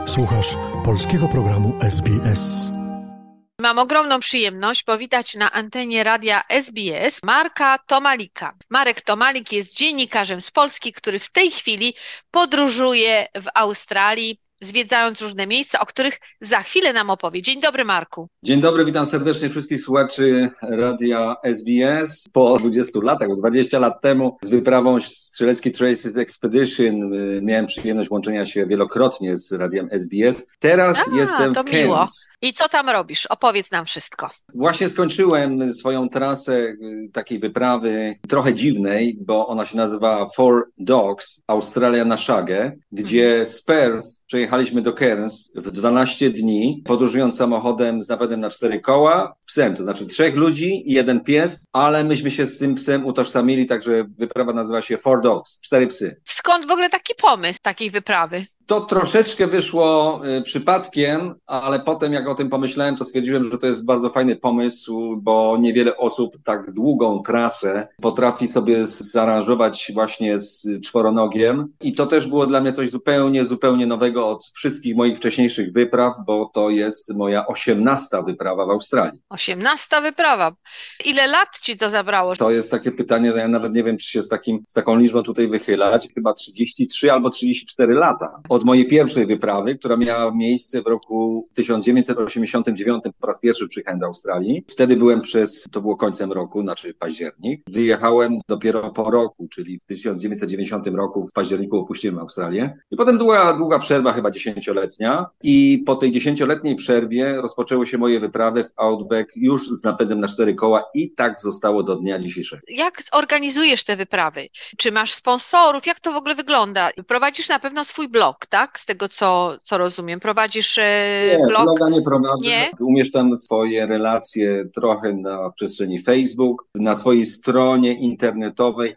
Słuchasz polskiego programu SBS. Mam ogromną przyjemność powitać na antenie radia SBS Marka Tomalika. Marek Tomalik jest dziennikarzem z Polski, który w tej chwili podróżuje w Australii, zwiedzając różne miejsca, o których za chwilę nam opowie. Dzień dobry, Marku. Dzień dobry, witam serdecznie wszystkich słuchaczy radia SBS. Po 20 latach, 20 lat temu z wyprawą Strzelecki Traces Expedition miałem przyjemność łączenia się wielokrotnie z radiem SBS. Teraz jestem w Cairns. I co tam robisz? Opowiedz nam wszystko. Właśnie skończyłem swoją trasę takiej wyprawy trochę dziwnej, bo ona się nazywa Four Dogs, Australia na szagę, gdzie z Perth przejechaliśmy do Cairns w 12 dni, podróżując samochodem z napędem na 4 koła, z psem, to znaczy 3 ludzi i 1 pies, ale myśmy się z tym psem utożsamili, także wyprawa nazywa się Four Dogs, 4 psy. Skąd w ogóle taki pomysł takiej wyprawy? To troszeczkę wyszło przypadkiem, ale potem jak o tym pomyślałem, to stwierdziłem, że to jest bardzo fajny pomysł, bo niewiele osób tak długą trasę potrafi sobie zaaranżować właśnie z czworonogiem. I to też było dla mnie coś zupełnie nowego od wszystkich moich wcześniejszych wypraw, bo to jest moja 18. wyprawa w Australii. 18. wyprawa. Ile lat ci to zabrało? To jest takie pytanie, że ja nawet nie wiem, czy się z taką liczbą tutaj wychylać. Chyba 33 albo 34 lata. Od mojej pierwszej wyprawy, która miała miejsce w roku 1989, po raz pierwszy przyjechałem do Australii. Wtedy byłem to było końcem roku, znaczy październik. Wyjechałem dopiero po roku, czyli w 1990 roku w październiku opuściłem Australię. I potem była długa przerwa, chyba 10-letnia. I po tej 10-letniej przerwie rozpoczęły się moje wyprawy w Outback już z napędem na 4 koła i tak zostało do dnia dzisiejszego. Jak organizujesz te wyprawy? Czy masz sponsorów? Jak to w ogóle wygląda? Prowadzisz na pewno swój blog, tak? Z tego, co rozumiem. Prowadzisz blog? Bloga nie prowadzę. Nie? Umieszczam swoje relacje trochę w przestrzeni Facebook. Na swojej stronie internetowej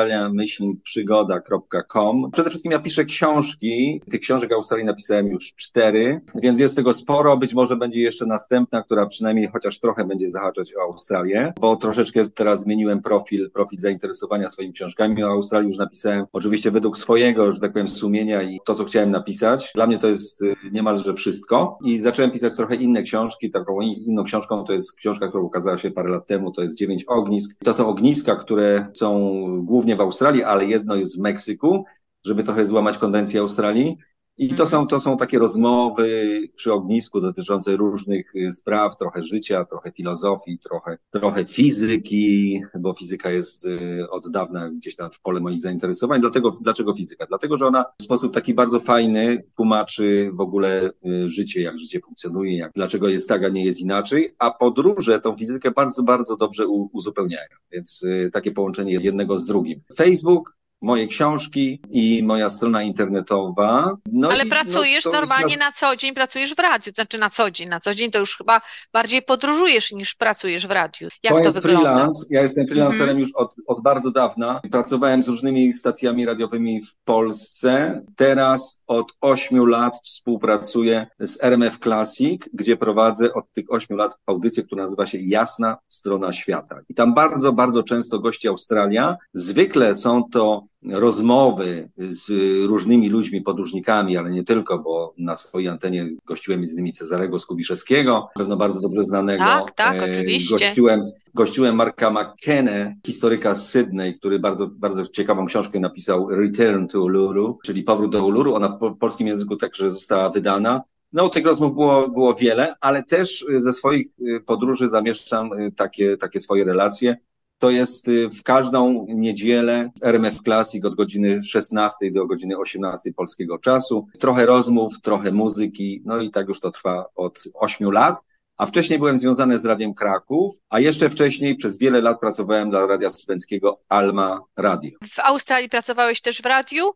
australia-przygoda.com. Przede wszystkim ja piszę książki. Tych książek o Australii napisałem już 4, więc jest tego sporo. Być może będzie jeszcze następna, która przynajmniej chociaż trochę będzie zahaczać o Australię, bo troszeczkę teraz zmieniłem profil zainteresowania swoimi książkami. O Australii już napisałem oczywiście według swojego, że tak powiem, sumienia i to, co chciałem napisać. Dla mnie to jest niemalże wszystko i zacząłem pisać trochę inne książki. Taką inną książką to jest książka, która ukazała się parę lat temu, to jest 9 ognisk. To są ogniska, które są głównie w Australii, ale jedno jest w Meksyku, żeby trochę złamać konwencję Australii. I to są takie rozmowy przy ognisku dotyczące różnych spraw, trochę życia, trochę filozofii, trochę fizyki, bo fizyka jest od dawna gdzieś tam w pole moich zainteresowań. Dlaczego fizyka? Dlatego, że ona w sposób taki bardzo fajny tłumaczy w ogóle życie, jak życie funkcjonuje, dlaczego jest tak, a nie jest inaczej, a podróże tą fizykę bardzo dobrze uzupełniają. Więc takie połączenie jednego z drugim. Facebook, moje książki i moja strona internetowa. Ale pracujesz normalnie na co dzień, pracujesz w radiu, to znaczy na co dzień to już chyba bardziej podróżujesz niż pracujesz w radiu. Jak to jest wygląda? Freelance. Ja jestem freelancerem już od bardzo dawna. Pracowałem z różnymi stacjami radiowymi w Polsce. Teraz od 8 lat współpracuję z RMF Classic, gdzie prowadzę od tych 8 lat audycję, która nazywa się Jasna Strona Świata. I tam bardzo często gości Australia. Zwykle są to rozmowy z różnymi ludźmi, podróżnikami, ale nie tylko, bo na swojej antenie gościłem między innymi Cezarego Skubiszewskiego, pewno bardzo dobrze znanego. Tak, oczywiście. Gościłem Marka McKenna, historyka z Sydney, który bardzo ciekawą książkę napisał Return to Uluru, czyli Powrót do Uluru. Ona w polskim języku także została wydana. No, tych rozmów było wiele, ale też ze swoich podróży zamieszczam takie swoje relacje. To jest w każdą niedzielę RMF Classic od godziny 16 do godziny 18 polskiego czasu. Trochę rozmów, trochę muzyki, no i tak już to trwa od 8 lat. A wcześniej byłem związany z Radiem Kraków, a jeszcze wcześniej przez wiele lat pracowałem dla radia studenckiego Alma Radio. W Australii pracowałeś też w radiu?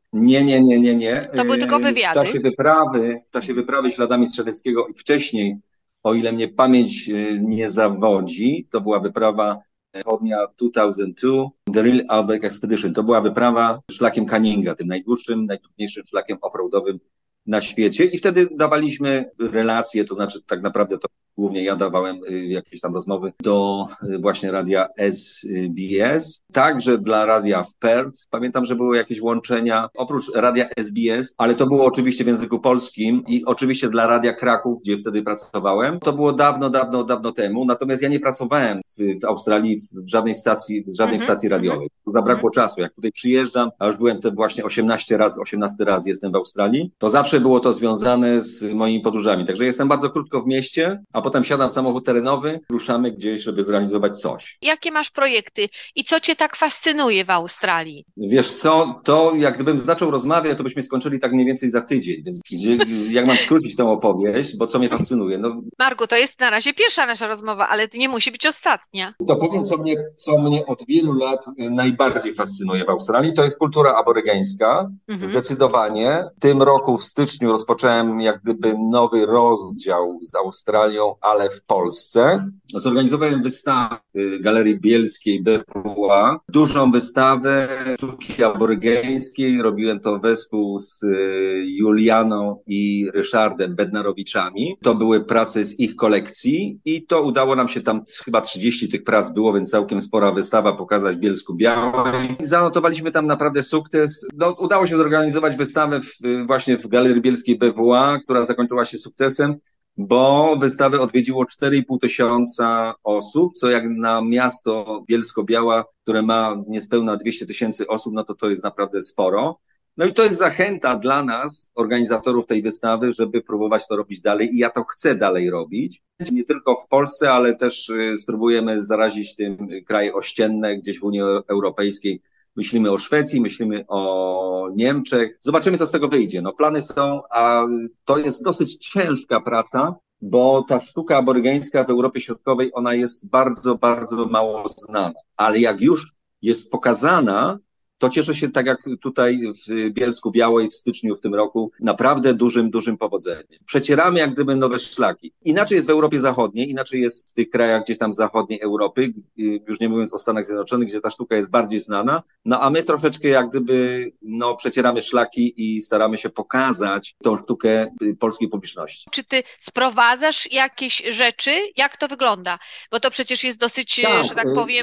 Nie. To były tylko wywiady? W czasie wyprawy śladami Strzeleckiego i wcześniej, o ile mnie pamięć nie zawodzi, to była wyprawa południa 2002, The Real Outback Expedition. To była wyprawa szlakiem Canninga, tym najdłuższym, najtrudniejszym szlakiem offroadowym na świecie i wtedy dawaliśmy relacje, to znaczy tak naprawdę to głównie ja dawałem jakieś tam rozmowy do właśnie radia SBS, także dla radia w Perth. Pamiętam, że były jakieś łączenia oprócz radia SBS, ale to było oczywiście w języku polskim i oczywiście dla radia Kraków, gdzie wtedy pracowałem. To było dawno temu, natomiast ja nie pracowałem w Australii w żadnej stacji radiowej. Zabrakło czasu. Jak tutaj przyjeżdżam, a już byłem te właśnie 18 raz jestem w Australii, to zawsze było to związane z moimi podróżami. Także jestem bardzo krótko w mieście, a potem siadam w samochód terenowy, ruszamy gdzieś, żeby zrealizować coś. Jakie masz projekty i co cię tak fascynuje w Australii? Wiesz co, to jak gdybym zaczął rozmawiać, to byśmy skończyli tak mniej więcej za tydzień, więc jak mam skrócić tę opowieść, bo co mnie fascynuje? No, Marku, to jest na razie pierwsza nasza rozmowa, ale nie musi być ostatnia. to powiem, co mnie od wielu lat najbardziej fascynuje w Australii, to jest kultura aborygeńska. Zdecydowanie. W tym roku w styczniu rozpocząłem jak gdyby nowy rozdział z Australią, ale w Polsce. Zorganizowałem wystawę w Galerii Bielskiej BWA, dużą wystawę sztuki aborygeńskiej. Robiłem to wespół z Julianą i Ryszardem Bednarowiczami. To były prace z ich kolekcji i to udało nam się tam, chyba 30 tych prac było, więc całkiem spora wystawa pokazać w Bielsku-Białej. Zanotowaliśmy tam naprawdę sukces. No, udało się zorganizować wystawę właśnie w Galerii Bielskiej BWA, która zakończyła się sukcesem, bo wystawę odwiedziło 4,5 tysiąca osób, co jak na miasto Bielsko-Biała, które ma niespełna 200 000 osób, no to jest naprawdę sporo. No i to jest zachęta dla nas, organizatorów tej wystawy, żeby próbować to robić dalej i ja to chcę dalej robić. Nie tylko w Polsce, ale też spróbujemy zarazić tym kraje ościenne gdzieś w Unii Europejskiej. Myślimy o Szwecji, myślimy o Niemczech. Zobaczymy, co z tego wyjdzie. No, plany są, a to jest dosyć ciężka praca, bo ta sztuka aborygeńska w Europie Środkowej, ona jest bardzo mało znana. Ale jak już jest pokazana, to cieszę się, tak jak tutaj w Bielsku-Białej w styczniu w tym roku, naprawdę dużym powodzeniem. Przecieramy jak gdyby nowe szlaki. Inaczej jest w Europie Zachodniej, inaczej jest w tych krajach gdzieś tam zachodniej Europy, już nie mówiąc o Stanach Zjednoczonych, gdzie ta sztuka jest bardziej znana, no a my troszeczkę jak gdyby, no, przecieramy szlaki i staramy się pokazać tą sztukę polskiej publiczności. Czy ty sprowadzasz jakieś rzeczy? Jak to wygląda? Bo to przecież jest dosyć, że tak powiem,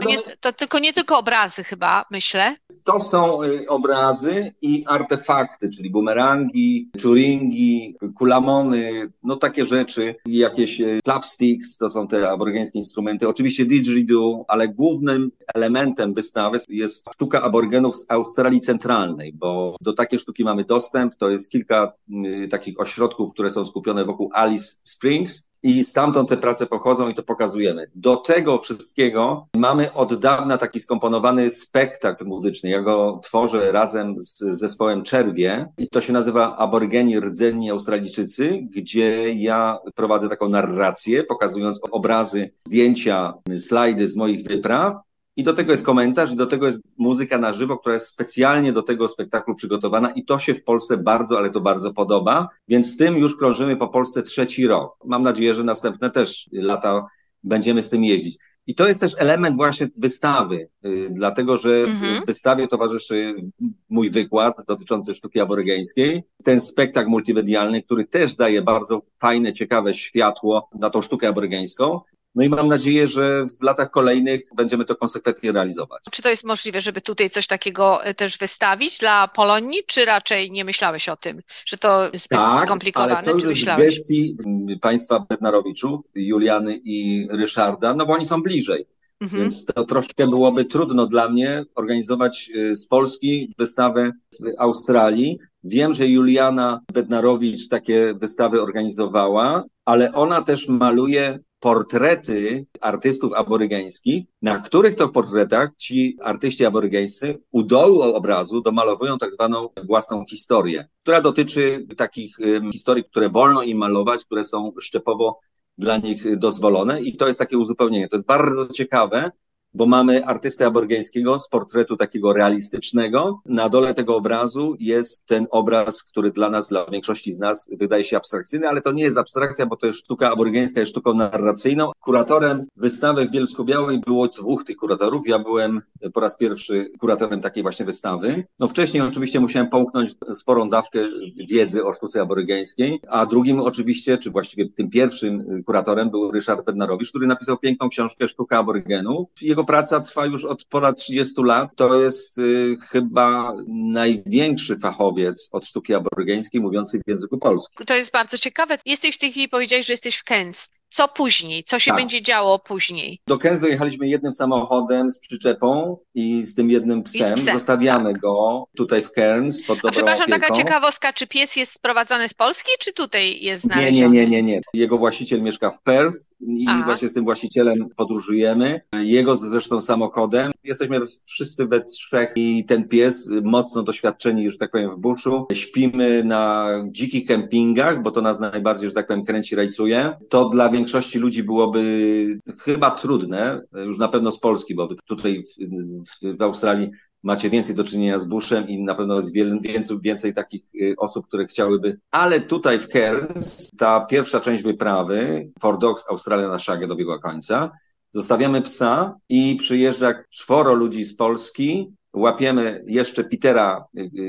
to nie tylko obrazy chyba, myślę. To są obrazy i artefakty, czyli bumerangi, czuringi, kulamony, no takie rzeczy, jakieś clapsticks, to są te aborygeńskie instrumenty, oczywiście didgeridoo, ale głównym elementem wystawy jest sztuka aborygenów z Australii Centralnej, bo do takiej sztuki mamy dostęp, to jest kilka takich ośrodków, które są skupione wokół Alice Springs, i stamtąd te prace pochodzą i to pokazujemy. Do tego wszystkiego mamy od dawna taki skomponowany spektakl muzyczny. Ja go tworzę razem z zespołem Czerwie i to się nazywa Aborygeni Rdzenni Australijczycy, gdzie ja prowadzę taką narrację, pokazując obrazy, zdjęcia, slajdy z moich wypraw. I do tego jest komentarz i do tego jest muzyka na żywo, która jest specjalnie do tego spektaklu przygotowana i to się w Polsce bardzo, ale to bardzo podoba, więc z tym już krążymy po Polsce 3. rok. Mam nadzieję, że następne też lata będziemy z tym jeździć. I to jest też element właśnie wystawy, dlatego że w wystawie towarzyszy mój wykład dotyczący sztuki aborygeńskiej, ten spektakl multimedialny, który też daje bardzo fajne, ciekawe światło na tą sztukę aborygeńską. No i mam nadzieję, że w latach kolejnych będziemy to konsekwentnie realizować. Czy to jest możliwe, żeby tutaj coś takiego też wystawić dla Polonii, czy raczej nie myślałeś o tym, że to jest zbyt skomplikowane? Ale to już jest w gestii państwa Bednarowiczów, Juliany i Ryszarda, no bo oni są bliżej. Więc to troszkę byłoby trudno dla mnie organizować z Polski wystawę w Australii. Wiem, że Juliana Bednarowicz takie wystawy organizowała, ale ona też maluje portrety artystów aborygeńskich, na których to portretach ci artyści aborygeńscy u dołu obrazu domalowują tak zwaną własną historię, która dotyczy takich historii, które wolno im malować, które są szczepowo dla nich dozwolone i to jest takie uzupełnienie. To jest bardzo ciekawe, bo mamy artystę aborygeńskiego z portretu takiego realistycznego. Na dole tego obrazu jest ten obraz, który dla nas, dla większości z nas wydaje się abstrakcyjny, ale to nie jest abstrakcja, bo to jest sztuka aborygeńska, jest sztuką narracyjną. Kuratorem wystawy w Bielsku-Białej było 2 tych kuratorów. Ja byłem po raz pierwszy kuratorem takiej właśnie wystawy. No wcześniej oczywiście musiałem połknąć sporą dawkę wiedzy o sztuce aborygeńskiej, a drugim oczywiście, czy właściwie tym pierwszym kuratorem był Ryszard Bednarowicz, który napisał piękną książkę Sztuka aborygenów. Jego praca trwa już od ponad 30 lat. To jest chyba największy fachowiec od sztuki aborygeńskiej mówiący w języku polskim. To jest bardzo ciekawe. Jesteś w tej chwili, powiedziałeś, że jesteś w Cairns. Co później? Co się Tak. będzie działo później? Do Cairns dojechaliśmy jednym samochodem z przyczepą i z tym jednym psem. Zostawiamy tak. go tutaj w Cairns pod dobrą Przepraszam, opieką. taka ciekawostka, czy pies jest sprowadzony z Polski, czy tutaj jest znaleziony? Nie. Jego właściciel mieszka w Perth i właśnie z tym właścicielem podróżujemy. Jego zresztą samochodem. Jesteśmy wszyscy we 3 i ten pies, mocno doświadczeni, że tak powiem, w buszu. Śpimy na dzikich kempingach, bo to nas najbardziej, że tak powiem, kręci, rajcuje. To dla większości ludzi byłoby chyba trudne, już na pewno z Polski, bo tutaj w Australii macie więcej do czynienia z buszem i na pewno jest więcej takich osób, które chciałyby. Ale tutaj w Cairns ta pierwsza część wyprawy, For Dogs Australia na szagę, dobiegła końca. Zostawiamy psa i przyjeżdża 4 ludzi z Polski. Łapiemy jeszcze Petera,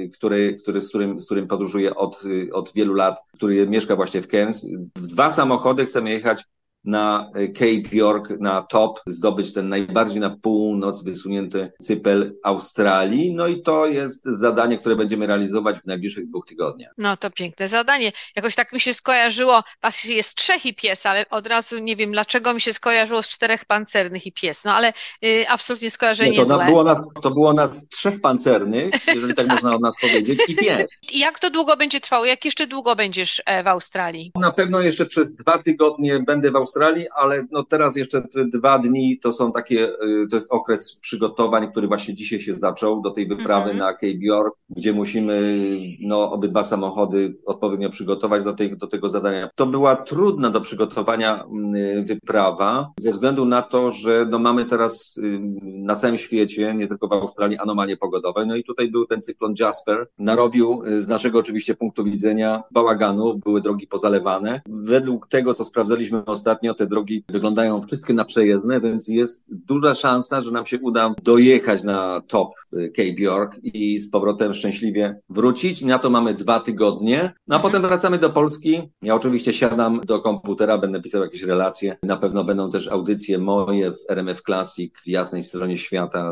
z którym podróżuję od wielu lat, który mieszka właśnie w Cairns. W 2 samochody chcemy jechać na Cape York, na top, zdobyć ten najbardziej na północ wysunięty cypel Australii. No i to jest zadanie, które będziemy realizować w najbliższych 2 tygodniach. No to piękne zadanie. Jakoś tak mi się skojarzyło, was jest 3 i pies, ale od razu nie wiem, dlaczego mi się skojarzyło z 4 pancernych i pies. No ale absolutnie skojarzenie złe. To było nas 3 pancernych, jeżeli tak można o nas powiedzieć, i pies. I jak to długo będzie trwało? Jak jeszcze długo będziesz w Australii? Na pewno jeszcze przez 2 tygodnie będę w Australii, ale no teraz jeszcze te 2 dni to jest okres przygotowań, który właśnie dzisiaj się zaczął do tej wyprawy na Cape York, gdzie musimy obydwa samochody odpowiednio przygotować do tego zadania. To była trudna do przygotowania wyprawa, ze względu na to, że mamy teraz na całym świecie, nie tylko w Australii, anomalie pogodowe. No i tutaj był ten cyklon Jasper. Narobił z naszego oczywiście punktu widzenia bałaganu, były drogi pozalewane. Według tego, co sprawdzaliśmy ostatnio, te drogi wyglądają wszystkie na przejezdne, więc jest duża szansa, że nam się uda dojechać na top Cape York i z powrotem szczęśliwie wrócić. I na to mamy 2 tygodnie. No a potem wracamy do Polski. Ja oczywiście siadam do komputera, będę pisał jakieś relacje. Na pewno będą też audycje moje w RMF Classic, w jasnej stronie świata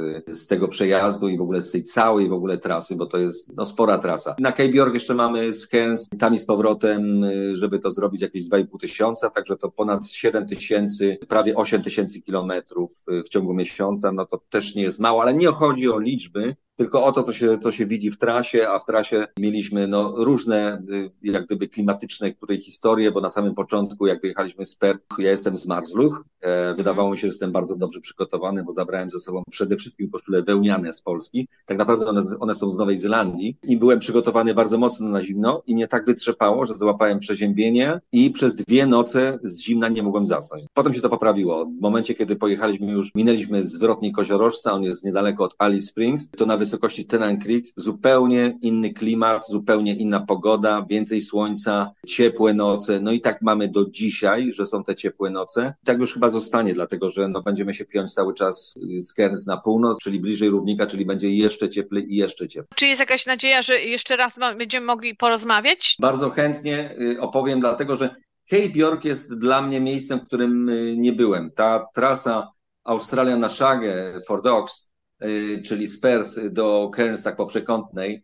z tego przejazdu i w ogóle z tej całej w ogóle trasy, bo to jest spora trasa. Na Cape York jeszcze mamy z Cairns, tam i z powrotem, żeby to zrobić jakieś 2,5 tysiąca, także to ponad 7 tysięcy, prawie 8 tysięcy kilometrów w ciągu miesiąca, no to też nie jest mało, ale nie chodzi o liczby, tylko o to, co się widzi w trasie, a w trasie mieliśmy różne jak gdyby klimatyczne historie, bo na samym początku, jak wyjechaliśmy z Perth, ja jestem z Marzluch, wydawało mi się, że jestem bardzo dobrze przygotowany, bo zabrałem ze sobą przede wszystkim koszule wełniane z Polski, tak naprawdę one są z Nowej Zelandii i byłem przygotowany bardzo mocno na zimno i mnie tak wytrzepało, że złapałem przeziębienie i przez 2 noce z zimna nie mogłem zasnąć. Potem się to poprawiło. W momencie, kiedy pojechaliśmy minęliśmy zwrotnik Koziorożca, on jest niedaleko od Alice Springs, to na wysokości Tennant Creek, zupełnie inny klimat, zupełnie inna pogoda, więcej słońca, ciepłe noce, no i tak mamy do dzisiaj, że są te ciepłe noce. I tak już chyba zostanie, dlatego że będziemy się piąć cały czas z Cairns na północ, czyli bliżej równika, czyli będzie jeszcze cieplej i jeszcze cieplej. Czy jest jakaś nadzieja, że jeszcze raz będziemy mogli porozmawiać? Bardzo chętnie opowiem, dlatego że Cape York jest dla mnie miejscem, w którym nie byłem. Ta trasa Australia na szagę, For Dogs, czyli z Perth do Cairns, tak po przekątnej,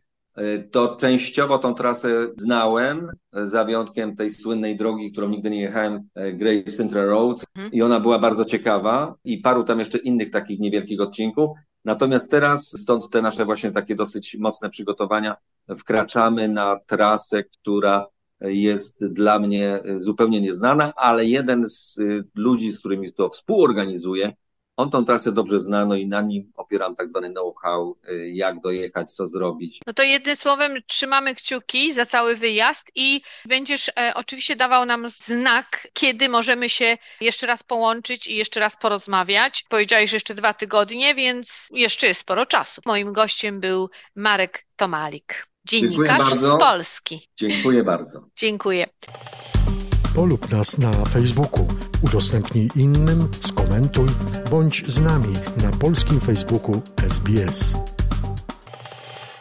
to częściowo tą trasę znałem, za wyjątkiem tej słynnej drogi, którą nigdy nie jechałem, Great Central Road, i ona była bardzo ciekawa i paru tam jeszcze innych takich niewielkich odcinków. Natomiast teraz, stąd te nasze właśnie takie dosyć mocne przygotowania, wkraczamy na trasę, która jest dla mnie zupełnie nieznana, ale jeden z ludzi, z którymi to współorganizuję, On tą trasę dobrze zna, no i na nim opieram tak zwany know-how, jak dojechać, co zrobić. No to jednym słowem trzymamy kciuki za cały wyjazd i będziesz oczywiście dawał nam znak, kiedy możemy się jeszcze raz połączyć i jeszcze raz porozmawiać. Powiedziałeś, że jeszcze 2 tygodnie, więc jeszcze jest sporo czasu. Moim gościem był Marek Tomalik, dziennikarz z Polski. Dziękuję bardzo. Dziękuję. Polub nas na Facebooku, udostępnij innym, skomentuj, bądź z nami na polskim Facebooku SBS.